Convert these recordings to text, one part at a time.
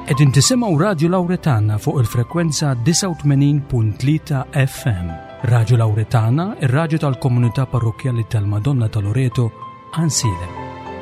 Qegħdin tisimgħu Radio Lawretana fuq il-frekwenza 89.3 FM. Radio Lawretana, ir-radju tal-Komunità Parrokjali tal-Madonna ta' Loreto, Ansile.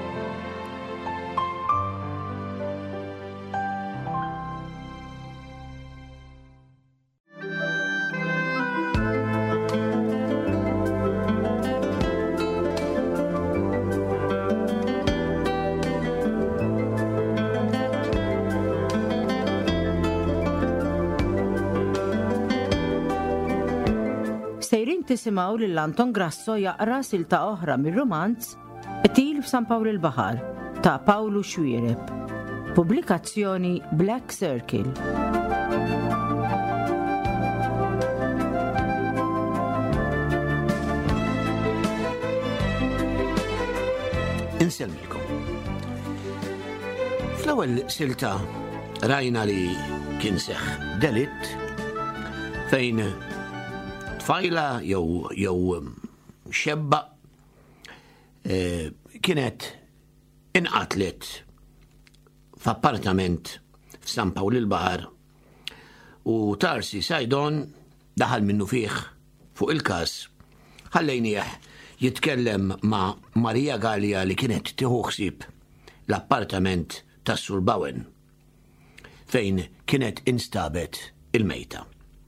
Sejrin tisimaw lil Anton Grasso jaqra silta oħra mir-romanz Til f'San Pawl il-Baħar ta' Pawlu Xwiereb. Pubblikazzjoni Black Circle. Inselmilkom. Fl-ewwel silta rajna li kien seħħ delitt fejn tfajla jew xebba kienet inqatlet f'appartament f'San Pawl il-Baħar u Tarsi Sajdon daħal minnu fih fuq il-każ ħallejnieh jitkellem ma' Marija Gallia li kienet tieħu ħsieb l-appartament tas-Sur Bowen fejn kienet instabet il-mejta.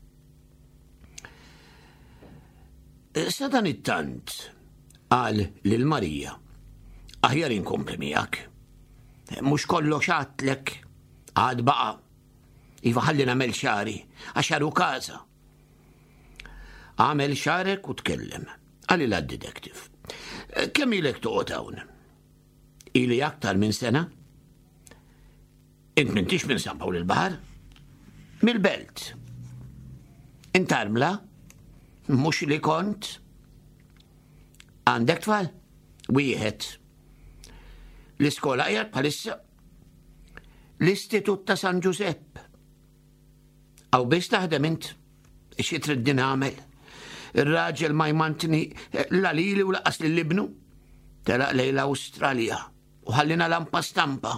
Sadan it-tant qal lil Marija, aħjar inkompli miegħek. Mhux kollox għatlek, għad baqa' iva ħalli nagħmel xari, għaxaru każa. Għamel xarek u tkellem, għalli l-detective. Kemm ilek toqgħod hawn? Ili aktar minn sena? Int m'intix minn San Pawl il-Baħar? Mill-belt. Int armla? Mhux li kont? Għandek tfal? Wieħed. L-iskola qiegħed bħalissa? L-Istitut ta' San Giuseppe. Aw biss taħdem int? Xi trid nagħmel? Ir-raġel ma jmantni la lili u laqas lill-ibnu? Telaq lejla Awstralja u ħallina lampa stampa.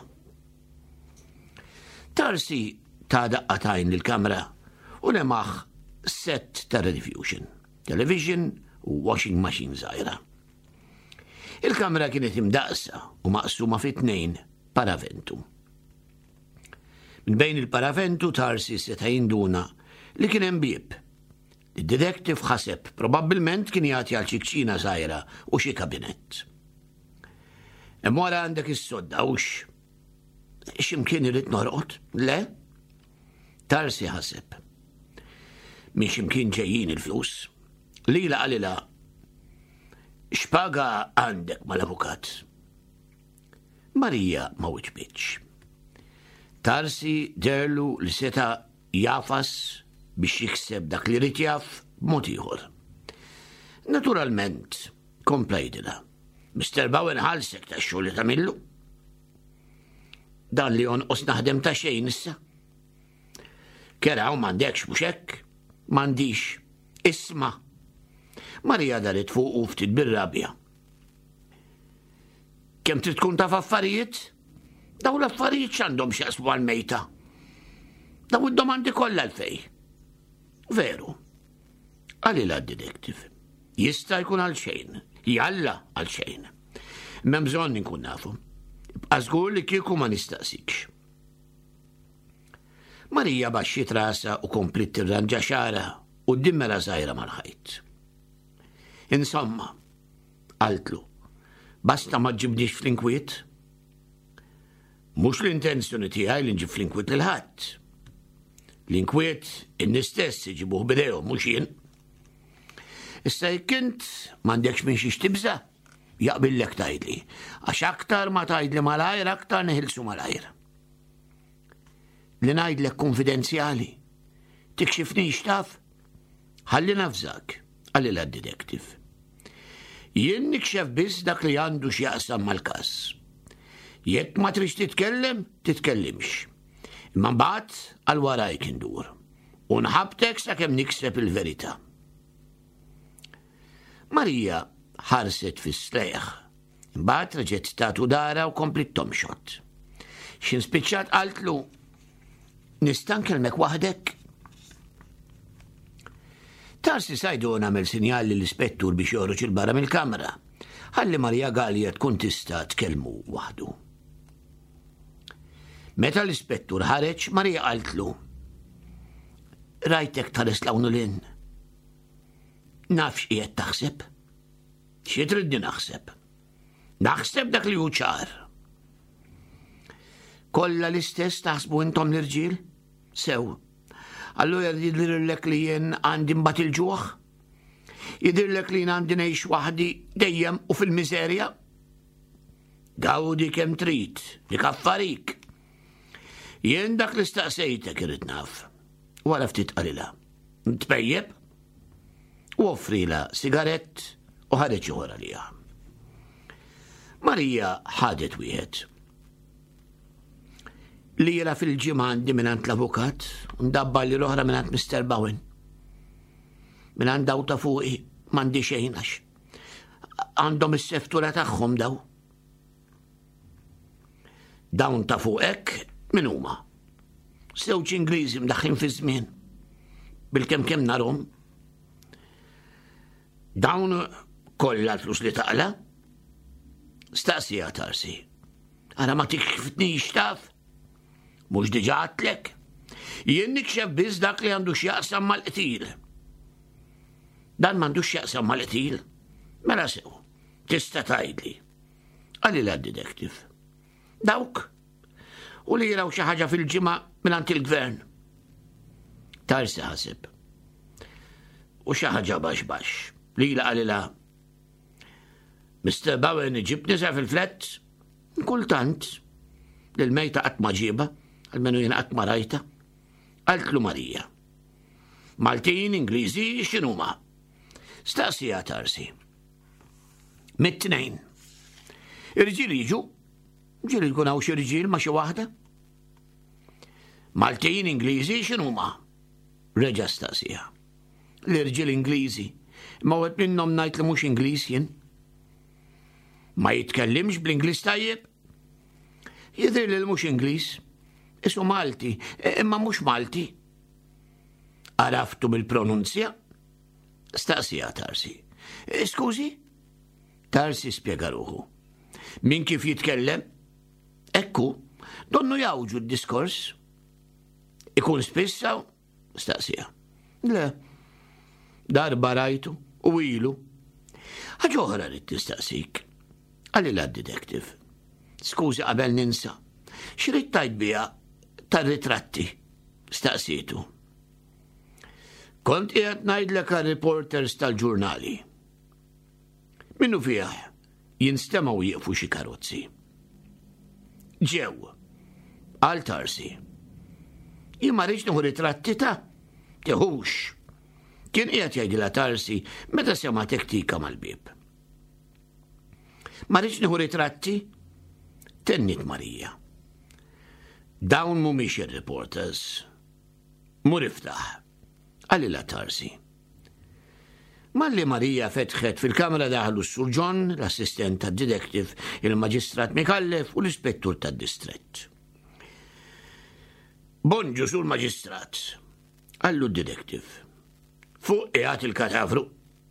Tarsi ta' daqqatajn lill-kamra u lemaħ set ta' rediffusion, television u washing machine żgħira. Il-kamra kienet imdaqsa u maqsuma fi 2 paraventu. Min bejn il-paraventu Tarsi seta' jinduna li kien hemm bieb. Id-detective ħaseb probabbilment kien jagħti għal xi kċina żgħira u xi kabinett. Hemm wara għandek is-sodda hux x'imkien irid norqod? Le? Tarsi ħaseb. Min x'imkien ġejjin il-flus. Lila qalilha x'paga għandek mal-avukat? Marija ma wiġbitx. Tarsi derlu li seta' jafas biex jikseb dak li rid jaf b'mod ieħor. Naturalment, kompla jgħidilha. Mr. Bowen ħalsek tax-xogħol li tagħmillu. Dan li jonqos naħdem ta' xejn issa. Keraw m'għandekx mhux hekk? M'għandix. Isma'. Marija daret fuq u ftit bir-rabja. Kemm trid tkun taf affarijiet? Daw l-affarijiet x'għandhom x'jaqsmu għall-mejta. Daw id-domandi kollha għalfejn. Veru. Għalilha d-detective. Jista' jkun għal xejn. Jalla għal xejn. M'hemm bżonn inkun nafu. Ibqa' żgur li kieku ma nistaqsikx. Marija baxxiet rasa u komplit tirranġa xara u d-dimmela żgħira mal-ħajt. Insomma, qaltlu, basta ma ġibdix fl-inkwiet? Mhux l-intenzjoni tiegħi li nġib fl-inkwiet lil ħadd. L-inkwiet in-nies stess iġibuh bidejhom mhux jien. Issa jekk int m'għandekx minn xi tibża, jaqbillek tgħidli, għax aktar ma tgħidli malajr aktar neħilsu malajr. Li ngħidlek konfidenzjali, tikxifnix taf? Ħalli nafżak, għalilha d-detective. Jien nikxef biss dak li għandu x'jaqsam mal-każ. Jekk ma trix titkellem, titkellimx. Imma mbagħad għal warajk indur. U nħabtek sakemm nikseb il-verità. Marija ħarset fis-slejħ. Imbagħad reġgħet tagħtu dara u komplit tomxot. X'inspiċċat qaltlu, Nista' nkellmek waħdek? Tarsi sajdu nagħmel sinjal lill-ispettur biex joħroġ il-barra mill-kamra, ħalli Marija Gallia tkun tista' tkellmu waħdu. Meta l-ispettur ħareġ, Marija qaltlu: rajtek tħares l-Awnulin. Nafx qiegħed taħseb? Xi tridni naħseb? Naħseb dak li hu ċar. Kollha l-istess taħsbu intom l-irġiel? Sew. Allura jidhirlek li jien għandi mbagħad il-ġuħ? Jidhirlek li jien għandi ngħix waħdi dejjem u fil-miżerja? Gawdi kemm trid, dik affarik. Jien dak li staqsejtek irid naf. Wara ftit qalilha. Tpejjeb? U offrila sigarett u ħareġ ieħor għaliha. Marija ħadet wieħed. Lira fil-ġimgħa għandi minant l-avukat u ndabba li l-oħra minant Mr. Bowen. Minant daw ta' fuqi m'għandi xejn għax għandhom is-seftura tagħhom daw. Dawn ta' fuqek min huma? Żewġ Ingliżi mdaħħlin fi żmien bil-kemm narhom. Dawn kollha l-flus li taqla? Staqsija Tarsi. Ara ma tikfitnix taf? Mhux diġà għadlek? Jien nikxef biss dak li għandu x'jaqsam mal-qtil. Dan m'għandux x'jaqsam mal-qtil? Mela sew, tista' tgħidli. Għalilha d-detective. Dawk u li jiraw xi ħaġa fil-ġimgħa mingħand il-gvern. Tarsi ħaseb. U xi ħaġa baxx. Lila għalilha: Mr. Bowen iġibni sa fil-flett? Kultant, l-mejta qatt ma ġieba, għalmenu jien qatt ma rajta. Qaltlu Marija: Maltin, Ingliżi, x'inhuma? Staqsija Tarsi. Mit-tnejn. Irġiel jiġu? Ġieli jkun hawn xi irġiel ma' xi waħda? Maltin, Ingliżi, x'inhuma? Reġa' staqsija. L-irġiel Ingliżi, ma wieħed minnhom ngħid li mhux Ingliż jien. Ma jitkellimx bl-Ingliż tajjeb? Jidher li mhux Ingliż, isu Malti, imma mhux Malti. Araftu bil-pronunzja? Staqsija Tarsi. Skużi? Tarsi spjega ruħu. Min kif jitkellem? Ekku, donnu jawġu d-diskors. Ikun spissa? Staqsija. Le, darba rajtu u ilu. Ħaġa oħra rid tistaqsik. Għalilha d-detective. Skużi qabel ninsa. X'rid tajt biha tar-ritratti? Staqsitu. Kont qiegħed ngħidlek għar-reporters tal-ġurnali. Minnu fih jinstemaw jieqfu xi karozzi. Ġew, għal Tarsi. Jien ma rridx nieħu ritratti ta' teħux. Kien qiegħed jgħidilha Tarsi meta sema tektika mal-bib. Ma rridx nieħu ritratti? Tennit Marija. Dawn mhumiex ir-reporters. Mur iftaħ. Għalilha Tarsi. Malli Marija fetħet fil-kamra daħlu s-Sur John, l-assistent tad-detective, il-Maġistrat Mikallef u l-Ispettur tad-Distrett. Bonġu Sur Maġistrat, għallu d-detective. Fuq qiegħed il-katavru.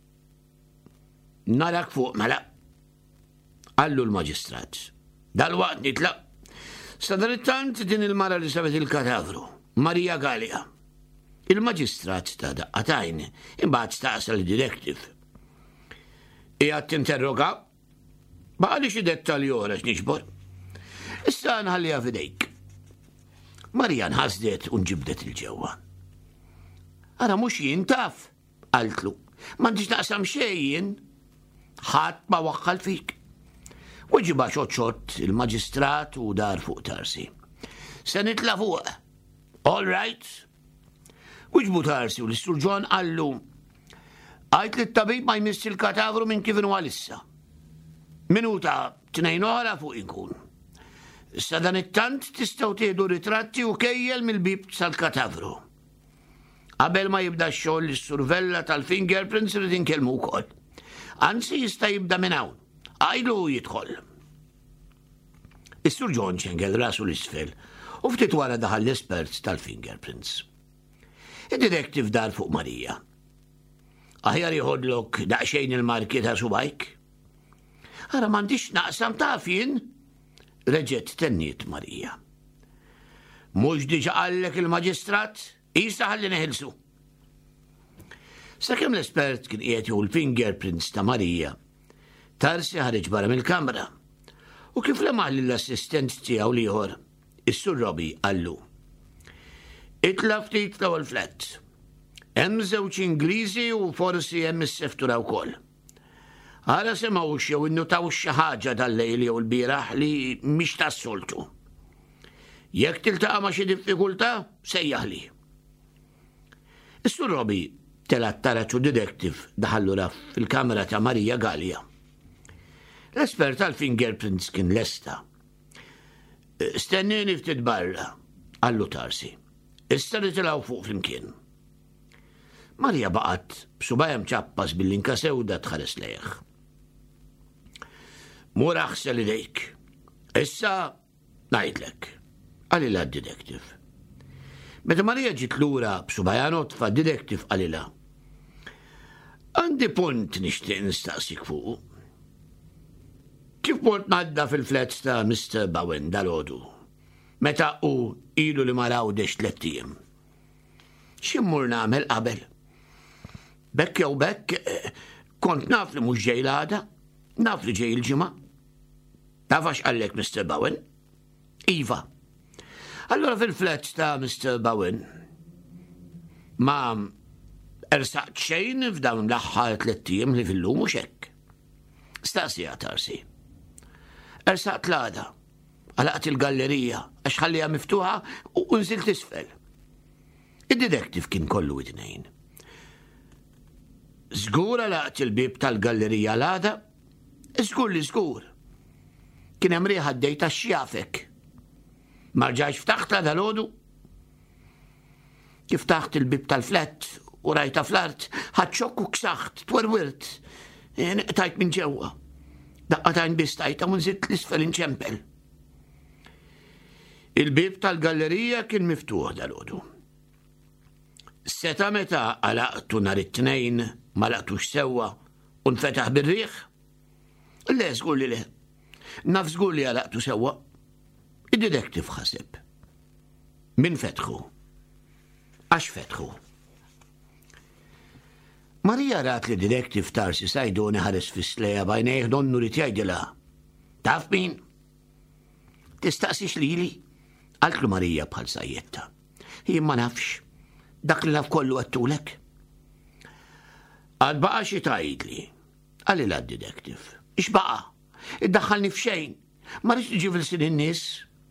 Narak fuq mela. Għallu l-Maġistrat. Dal-waqt nitlaq. Sadanittant din il-mara li sabet il-katavru, Marija Gallia. Il-Maġistrat ta' daqqatajn, imbagħad staqsa l-detective. Qiegħed tinterroga? Baqali xi dettalji oħra x'niġbor. Issa nħalliha f'idejk. Marija nħasdet u nġibdet il-ġewwa. Ara mhux jien taf, qaltlu. M'għandix naqsam xejn. Ħadd ma waħħal fik. Weġiba xott il-Maġistrat u dar fuq Tarsi. Se nitla' fuq. All right. Weġbu Tarsi u l-Sur John għallu: għajt li t-tabib ma jmiss il-katavru minn kif inhu għalissa. Minuta 2 oħra fuq inkun. Issa dan it-tant tistgħu tieħdu ritratti u kejjel mill-bib sal-katavru. Qabel ma jibda x-xogħol is-survella tal-fingerprints irid inkellmu wkoll. Anzi jista' jibda minn hawn. Għajlu jidħol. Is-Sur John ċengel rasu l-isfel u ftit wara daħal l-espert tal-fingerprints. Id-detective dar fuq Marija. Aħjar jħodlok daqsxejn il-marki ta' subajk? Ara m'għandix naqsam taf jien? Reġgħet tenniet Marija. Mhux diġà qallek il-maġistrat? Issa ħalli neħilsu. Sakemm l-espert kien qiegħed jew l-fingerprints ta' Marija, Tarsi ħareġ barra mill-kamra u kif lemaħ lill-assistent tiegħu ieħor, is-Sur Robbie qallu. Itla ftit l-ewwel flat. Hemm żewġ Ingliżi u forsi hemm is-seftura wkoll. Ara semgħux jew innutaw xi ħaġa dal-lejl jew l-bieraħ li mhix tas-soltu. Jekk tiltaqa' ma' xi diffikultà, sejjaħli. Is-Sur Robbie telat taraċu detective daħallura fil-kamera ta' Marija Gallia. L-espert tal-fingerprints kien lesta. Stennini ftit barra, għallu Tarsi. Issa nitilgħu fuq flimkien. Marija baqgħet b'subajja mċappas bil-linka sewda tħares lejh. Mur aħsel idejk. Issa ngħidlek, għalilha d-detective. Meta Marija ġiet lura b'subajja notfa d-detective għalilha. Għandi punt nixtieq nistaqsik fuq. Kif mort ngħadda fil-flats ta' Mr. Bowen dal-għodu? Meta u ilu li maraw dex 3 ijiem. X'immur nagħmel qabel? Bekk jew bekk kont naf li mhux ġej l-għada, naf li ġej il-ġimgħa. Taf għax qallek Mr. Bowen? Iva. Allura fil-flats ta' Mr. Bowen ma ersaqt xejn f'dawn l-aħħar 3 ijiem li fillum mhux hekk. Staqsija Tarsi. Ersaqt l-għada, għalaqt il-gallerija, għax ħallija miftuħa u nżilt isfel. Id-detective kien kollu id-nejn. Żgur għalaqt il-bib tal-gallerija l-għada? Żgur li żgur. Kien hemm rieħa għaddejta x'jafek. Ma rġajx ftaħt l-għada l-għodu? Kif taħt il-bib tal-flat u rajta fl-art, ħadxokk u ksaħt, twerwirt, tajt minn ġewwa. Daqqatajn bistajta u nżitt l-isfel inċempel. Il-bib tal-gallerija kien miftuħ dal-għodu. Seta meta għalaqtu nhar it-tnejn ma laqtux sewwa u nfetaħ bir-riħ? Le, żgur li le. Naf żgur li għalaqtu sewwa. Id-detective ħaseb. Min fetħu? Għax fetħu? Marija rat li detective Tarsi Sajdoni ħares fis-sleja bajnejh donnu li tgħidilha. Taf min? Tistaqsix lili? Qaltlu Marija bħal sajjetta. Jien ma nafx. Dak li naf kollu għattulek. Għad baqa xi tgħidli. Għalilha d-detective. Ix baqa? Iddaħħalni f'xejn. Ma rridx tiġi sin in-nies.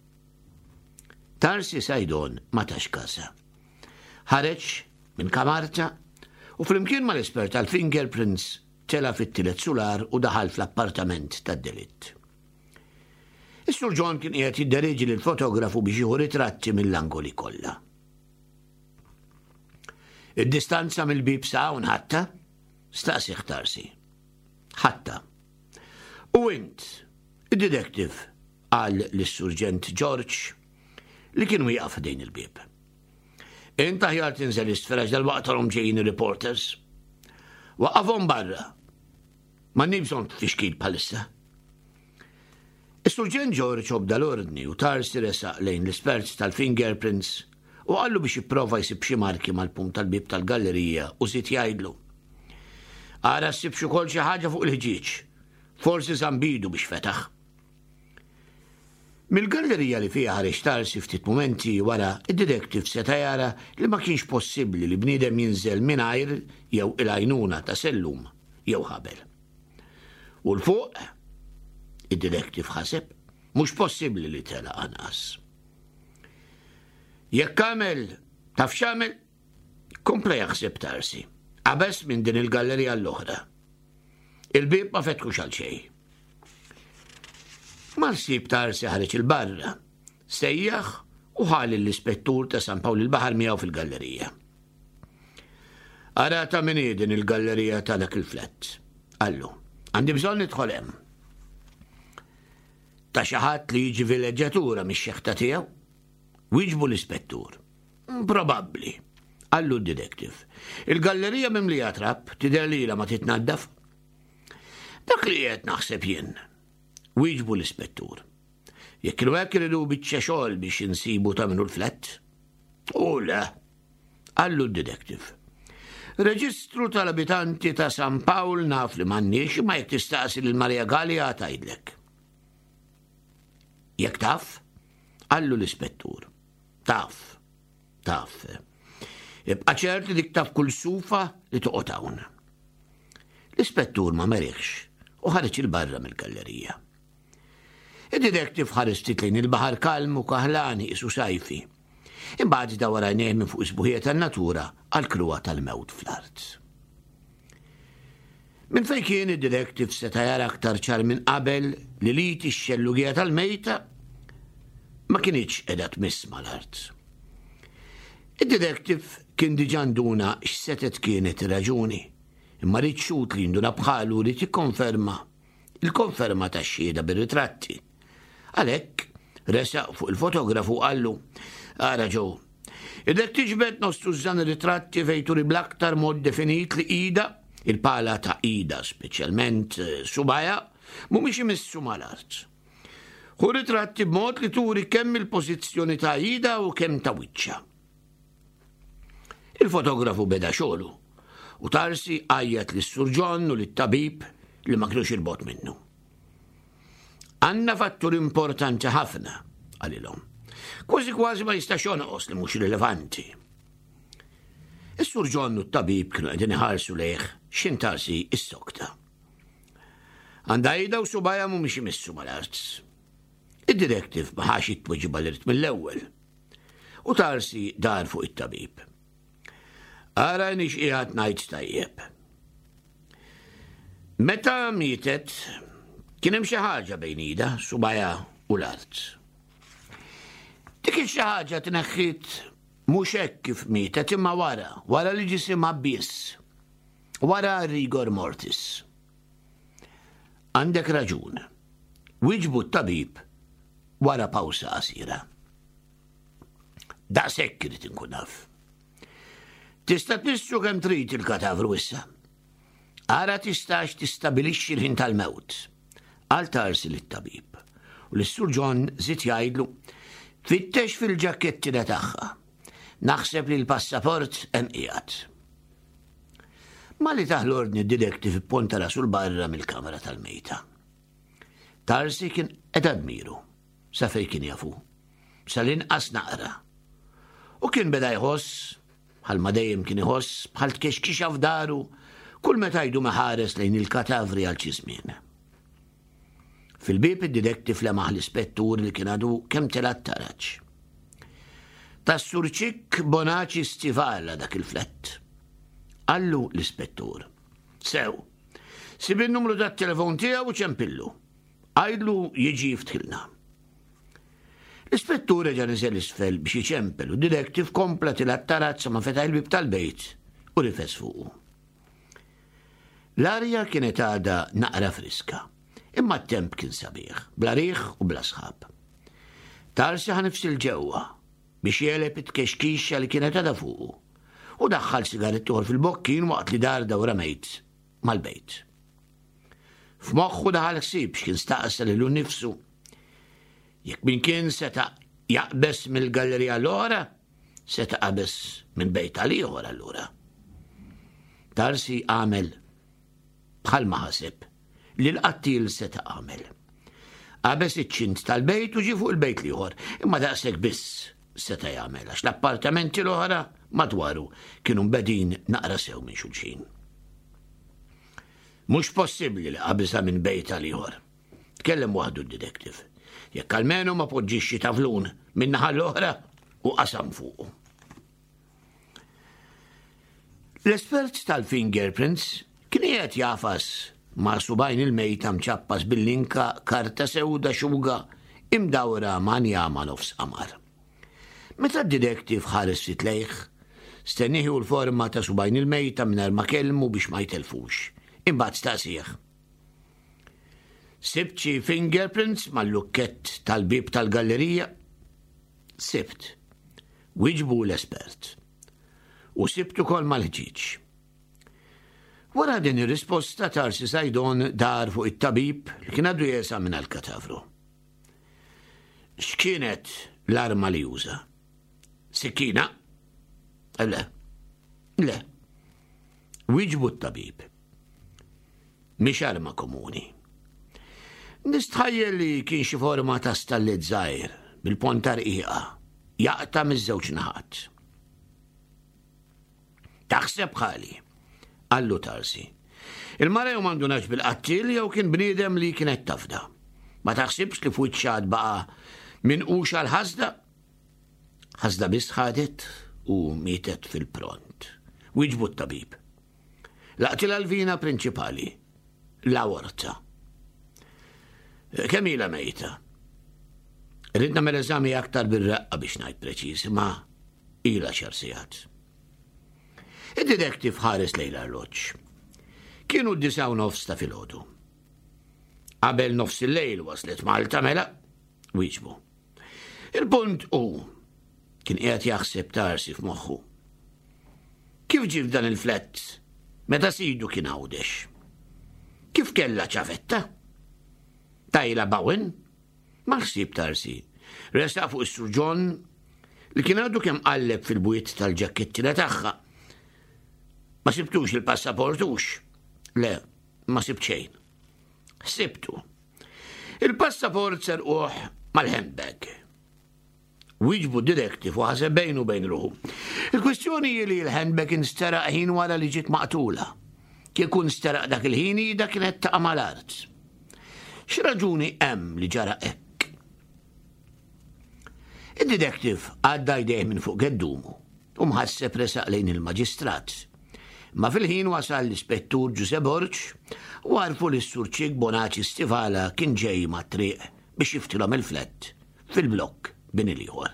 Tarsi Sajdon ma tax kasa. Ħareġ minn kamarta u flimkien mal-espert tal-fingerprints tela fit-tielet sular u daħal fl-appartament tad-delitt. Is-Sur John kien qiegħed jiddereġi lill-fotografu biex jieħu ritratti mill-angoli kollha. Id-distanza mill-bib sa' unħatta? Staqsih Tarsi. Ħatta. U int, id-detective qal lis-Surġent George li kien wieqaf dejn il-bib. Inta ħjar tinżel isfel għax dal-waqtarhom ġejjin ir-reporters. Waqafhom barra. Ma nibżon fixkil bħalissa. Is-Surġent George obda l-ordni u Tarsi resaq lejn l-esperts tal-fingerprints u qallu biex jipprova jsib xi marki mal-punt tal-bib tal-gallerija u żied jgħidlu. Ara ssib xi wkoll xi ħaġa fuq il-ħġieġ. Forsi żambidu biex fetaħ. Mill-gallerija li fiha ħareġ Tarsi ftit mumenti wara, id-detective seta' jara li ma kienx possibbli li bniedem jinżel mingħajr jew il-għajnuna ta' sellum jew ħabel. U l-fuq, id-detective ħaseb, mhux possibbli li tela anqas. Jekk għamel, taf x'għamel? Kompla jaħseb Tarsi, qabes minn din il-gallerija l-oħra. Il-bib ma fetħux għal xejn. Mal-sib Tarsi ħareġ il-barra, sejjaħ u ħali l-ispettur ta' San Pawl il-Baħar miegħu fil-gallerija. Ara ta' min din il-gallerija ta' dak il-flat. Allu, għandi bżonn nidħol hemm. ta' xi ħadd li jiġi vileġġatura mix-xeħta tiegħu? Wieġbu l-ispettur. Probabbli, qallu d-detective. Il-gallerija mimlija trapp tidher lilha ma titnaddaf. Dak li qed naħseb jien. Wieġbu l-ispettur. Jekk kienu hekk iridu biċċa xogħol biex insibu ta' minnu l-flett? U le, qallu d-detective. Reġistru tal-abitanti ta' San Pawl naf li m'għandniex ma jekk tistaqsi lil Marija Gallia tgħidlek. Jekk taf? Qallu l-ispettur. Taf. Ibqa' ċert li dik taf kull sufa li toqgħod hawn. L-ispettur ma meriħx u ħareġ il-barra mill-gallerija. Id-detective ħares lejn il-baħar kalm u kaħlani isu sajfi. Imbagħad dawar għajnejh minn fuq isbuħija tan-natura għal kruwa tal-mewt fl-art. Minn fejn kien id-detective seta' jara aktar ċar minn qabel li liti x-xellugija tal-mejta ma kienx qiegħda tmiss mal-art. Id-detective kien diġà nduna x'setet kienet ir-raġuni, imma rid xut li nduna bħalu li tikkonferma il-konferma tax-xhieda bir-ritratti. Għalhekk resaq fuq il-fotografu qallu: "Ara Joe, idek tiġbed nostużan ritratti fejn turi bl-aktar mod definit li ida, il-pala ta' ida speċjalment subaja, mhumiex imissu mal-art. Hu ritratti b'mod li turi kemm il-pożizzjoni ta' ida u kemm ta' wiċċa." Il-fotografu beda xogħlu u Tarsi għajjat lis-Sur John u lit-tabib li ma kinux il-bot minnu. "Għandna fattur importanti ħafna," għalilhom. Kważi ma jistax jonqos li mhux rilevanti. Is-Sur John u t-tabib kienu qegħdin iħarsu lejh x'intarsi s-sokta. Għandha ida u subajja mhumiex imissu mal-art. Id-detective ma ħax jitweġiba l-irt mill-ewwel. U Tarsi dar fuq it-tabib. "Ara nix qiegħed ngħid tajjeb. Meta mietet kien hemm xi ħaġa bejn ida, subajja u l-art. Dik xi ħaġa tneħħit mhux hekk kif mietet imma wara li ġisimha biss, wara rigor mortis." Għandek raġun. Wieġbu t-tabib wara pawsa qasira. Daqshekk irid inkun naf. Tista' tnissu kemm trid il-katavru issa. Ara tistax tistabilixxi l-ħin tal-mewt. Qal Tarsi lit-tabib. U lis-Sur John żied jgħidlu: "Fittex fil-ġakkettina tagħha. Naħseb li l-passaport hemm qiegħed." Malli taħ l-ordni d-detective ipponta rasu l-barra mill-kamra tal-mejta. Tarsi kien qed admiru sa fejn kien jafu, sal-inqas naqra. U kien beda jħoss, bħal ma dejjem kien iħoss, bħal tkexkixa f'daru, kull meta jdu maħares lejn il-katavri għal xi żmien. Fil-bib id-detective lemaħ l-ispettur li kien għadu kemm telat taraġġ. Tas-Sur Ċikk Bonaċi stivala dak il-flett. Qallu l-ispettur: "Sew, sib in-numru tat-telefon tiegħu u ċempillu. Għajdlu jiġi jiftħilna." L-ispettur reġa' niżel isfel biex jiċempel u d-detective kompla til-tarazza ma feta' il-bib tal-bejt u rifes fuqu. L-arja kienet għadha naqra friska, imma t-temp kien sabiħ, bla riħ u bla sħab. Tarsi ħanifsil ġewwa biex jeleb it-kexkixxa li kienet għadha fuqu u daħħal sigaret uħor fil-bokkin waqt li darda u ramejt mal-bejt. F'moħħu daħal ħsieb x'kien staqsa lilu nnifsu. Jekk min kien seta' jaqbes mill-gallerija l-oħra, seta' qabes minn bejt għal-ieħor allura. Tarsi għamel bħal ma ħaseb li l-qattil seta' għamel. Qabes iċ-ċint tal-bejt u ġie fuq il-bejt l-ieħor, imma daqshekk biss seta' jagħmel għax l-appartamenti l-oħra madwaru kienu mbedin naqra sew minn xulxin. Mhux possibbli li qabisha minn bejt għal-ieħor. Tkellem waħdu d-detective. Jekk almenu ma poġġix xi tavlun minn naħa l-oħra u qasam fuqu. L-espert tal-fingerprints kien qiegħed jafas ma' subajn il-mejta mċappas bil-linka karta sewda xuga imdawra ma' njama nofs qamar. Meta d-detective ħares fitlejh, stenniħu l-forma ta' subajn il-mejta mingħajr ma kellmu biex ma jtelfux. Imbagħad staqsih: Sibt xi fingerprints mal-lukkett tal-bib tal-gallerija? Sibt. Wieġbu l-espert. U sibt ukoll mal-ħġiġ. Wara din ir-risposta Tarsi Sajdon dar fuq it-tabib li kien għadu jeżamina l-katavru. X'kienet l-arma li juża? Sikkina? Le. Wieġbu t-tabib. Mhix arma komuni. Nistħajjel li kien xi forma ta' stallit żgħir bil-pontar qiegħa jaqta' miż-żewġ naħat. Taħseb ħali, qallu Tarsi. Il-mara jew m'għandunax bil-qattil jew kien bniedem li kienet tafda. Ma taħsibx li f'wiċċad baqa' minquxa l-ħasda? Ħasda biss ħadet u mietet fil-pront. Wieġbu t-tabib. Laqtil għal-vina prinċipali, l-aorta. Kemm ilha mejta? Ridna mill-eżami aktar bir-raqqa biex ngħid preċiż, ma ilha xar sigħat. Id-detective ħares lejn l-arloġġ. Kienu d-9:09 ta' filgħodu. Qabel nofs il-lejl waslet Malta mela, wieġbu. Il-punt hu kien qiegħed jaħseb Tarsi f'moħħu. Kif ġie f'dan il-flett meta sidu kien għawdex? Kif kellha ċavetta? Tajla Bowen? Ma ħsieb Tarsi. Resta fuq is-surġon li kien għadu kemm qalleb fil-bwiet tal-ġakkettina tagħha. Ma sibtux il-passaport? Le, ma sibt xejn. Sibtu. Il-passaport serquh mal-handbag. Wieġbu d-detective u ħaseb bejn ruħu. Il-kwestjoni li l-handbag insteraq ħin wara li ġiet maqtula. Kien steraq dak il-ħin dak kienet ta' mal-art. X'raġuni hemm li ġara hekk? Id-detective għadda jdejh minn fuq geddumu u mħasseb resaq lejn il-maġistrat. Ma fil-ħin wasal l-ispettur Giuseppe Borġ u għarfu li s-surċik Bonaci Stivala kien ġej ma' triq biex jiftilhom il-flett fil-blokk bin il-ieħor.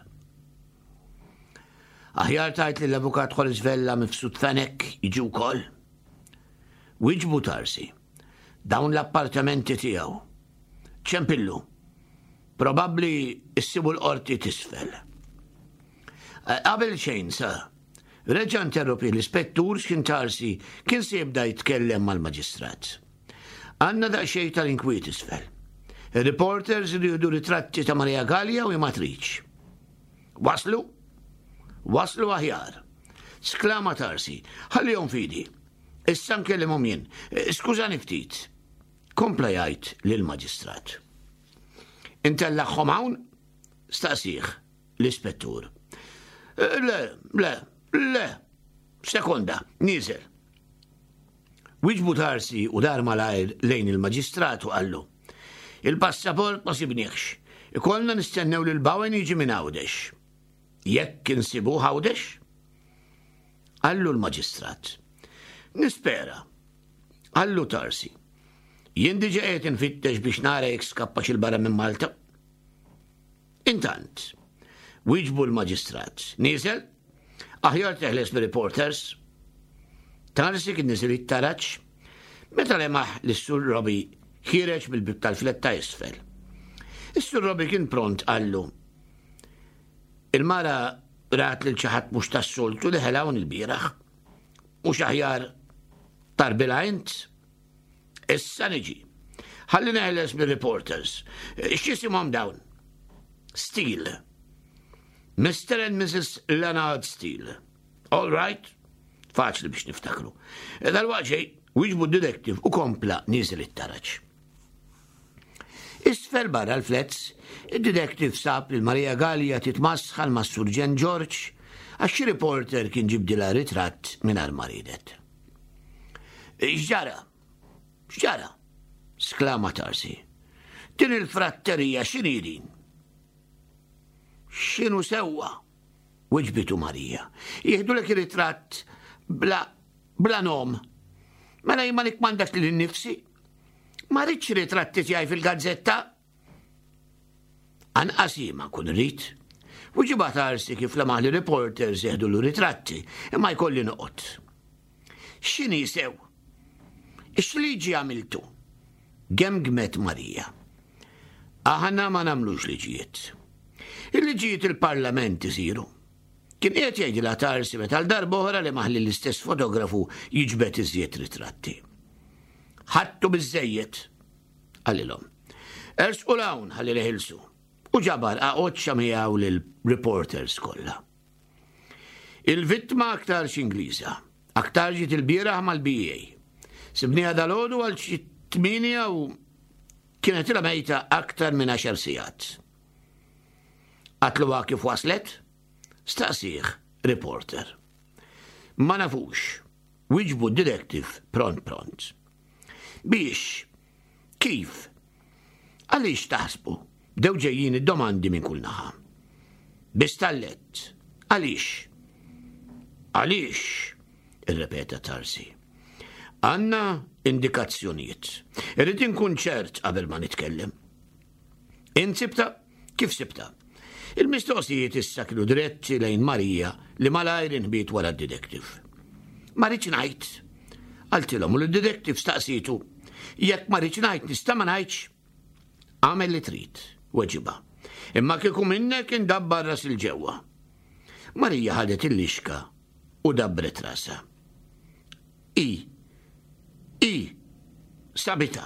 Aħjar tajt li l-avukat Hollis Vella mifsud Thanek jiġu wkoll. Wieġbu Tarsi. Dawn l-appartamenti tiegħu. ċempillu. Probabbli issibu l-qorti tisfel. Qabel xejn sa. Reġa' interrompi l-ispettur x'kien Tarsi kien se jibda jitkellem mal-maġistrat. Għandna daqsxejn tal-inkwiet isfel. Il-reporters li jieħdu ritratti ta' Maria Gallia u Matriċ. Waslu? Waslu aħjar. Sklama Tarsi. Ħallihom fidi. Issa nkellimhom jien. Skużani ftit. Kompla jgħid lill-maġistrat. Intellaħħom hawn? Staqsih l-ispettur. Le. Sekonda, nieżel. Wieġbu Tarsi u dar malajr lejn il-maġistrat u qallu. Il-passaport ma sibniex. Ikollna nistennew lil Bowen jiġi minn Għawdex. Jekk insibu Għawdex? Qallu l-maġistrat. Nispera. Qallu Tarsi. Jien diġa qed infittex biex nara jekk skappax il-barra minn Malta. Intant, wieġbu l-maġistrat. Nieżel? Aħjar teħles bir-reporters. Tarsi kien niżel it-taraġġ meta lemaħ lis-Sur Robi ħireġ bil-bib tal-flett ta' isfel. Is-Sur Robi kien pront qallu. Il-mara rat lil xi ħadd mhux tas-soltu li ħelawn il-bieraħ. Mhux aħjar tarbilha int? Issa niġi. Ħalli neħles bir-reporters. X'isimhom dawn? Steele. Mr. and Mrs. Leonard Steele. All right? Faċli biex niftakru. Dal-waġej, wieġbu d-detective u kompla nieżel it-taraġġ. Isfel barra l-flets, id-detective sab li Maria Gallia titmasħal ma' Surġen George għax reporter kien ġibdila ritratt mingħajr ma ridet. X'ġara? Sklama Tarsi. Din il-fratterija x'inidin? X'inhu sewwa? Weġbitu Marija. Jieħdulek ir-ritratt bla nom. Mela jien ma nikmandax lil innifsi. Ma rridx ritratti tiegħi fil-gazzetta. Anqas ma kun rid. Weġiba Tarsi kif lamaħ li reporters jieħdu l-ritratti imma jkolli noqgħod. X'inhi sew? Ix-liġi għamiltu? gemgmet Marija. Aħna ma namlux liġijiet. Il-liġijiet il-parlament isiru. Kien qed jgħidilha Tarsi meta l-darba oħra li maħli l-istess fotografu jiġbed iżjed ritratti. Ħadtu biżejjed, għalilhom. Ersqu l-hawn ħalli leħilsu u ġabar aqgħodxa miegħu lill-reporters kollha. Il-vittma aktar x'Ingliża, aktar ġiet il-bieraħ mal-BA. Sibniha dalgħodu għal xi 8 u kienet ilha mejta aktar minn 10 sigħat. Qatluha kif waslet? Staqsih reporter. Ma nafux, wieġbu d-detective pront. Biex, kif? Għaliex taħsbu? Bdew ġejjin id-domandi minn kull naħa. Bistallet, għaliex? Għaliex? Irrepeta Tarsi. Għanna indikazzjonijiet. Irrid inkun ċert qabel ma nitkellem. Insibta? Kif sibta? Il-mistoqsijiet issa kienu diretti lejn Marija li malajr inħbiet wara d-detective. Ma rridx ngħid. Għaltilhom u l-detective staqsitu. Jekk ma rridx ngħid nista' ma ngħidx. Għamel li trid, weġiba. Imma kieku minnek indabbar ras il-ġewwa. Marija ħadet il-lixka u dabbret rasa. Sabita.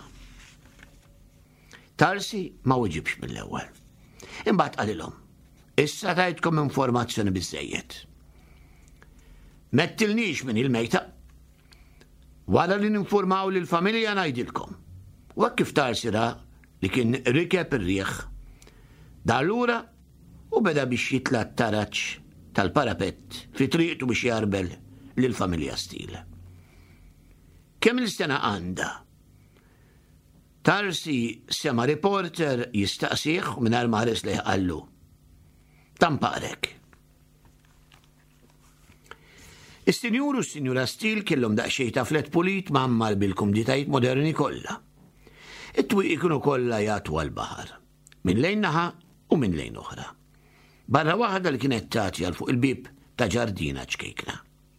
Tarsi ma weġibx mill-ewwel. Imbagħad qalilhom. Issa tajtkom informazzjoni biżejjed. Mettilniex minn il-mejta. Wara li ninformaw lill-familja ngħidilkom. U hekk kif Tarsi ra li kien rikeb ir-rieħ. Dallura u beda biex jitla t-taraċ tal-parapett fi triqtu biex jarbel lill-familja Steele. Kemm il-sena għandha? Tarsi sema reporter jistaqsih mingħajr ma ħares lejh qallu. Tamparek. Is-sinjur u s-sinjura Steele kellhom daqsxejn ta' flet pulit ma'ammar bil-kumditajiet moderni kollha. It-twieq kienu kollha jagħtu għall-baħar. Minn lejn naħa u minn lejn oħra. Barra waħda li kienet tagħti għal fuq il-bib ta' ġardina ċkejkna.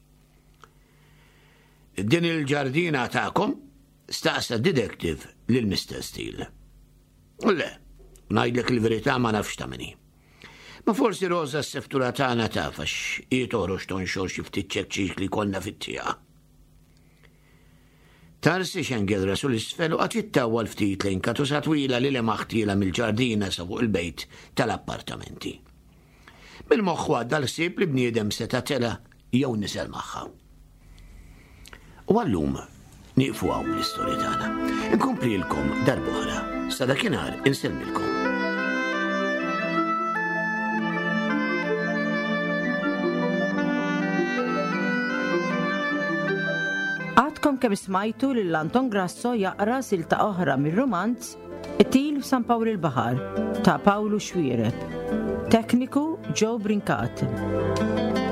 Din il-ġardina tagħkom staqsa detective lil Mr. Steele. Le, ngħidlek il-verità ma nafx ta' minni. Ma forsi Rosa s-seftura tagħna tafax jitoru xtonxor xi ftit ċekċix li konna fit-tieqa. Tarsi xengel rasu l-isfel u qatt jittawwal ftit lejn katusa twila li maħtila mill-ġardina sa fuq il-bejt tal-appartamenti. Bil-moħħ għadda l-ħsieb li bniedem seta' tela jew nisel magħha. U għallum nieqfu hawn l-istorja tagħna. Inkomplilkom darb'oħra. Sa dakinhar insellmilkom. Għadkom kemm smajtu lil Anton Grasso jaqra silta oħra mir-romanz It-til f'San Pawl il-Baħar ta' Pawlu Xwiereb. Tekniku Joe Brincat.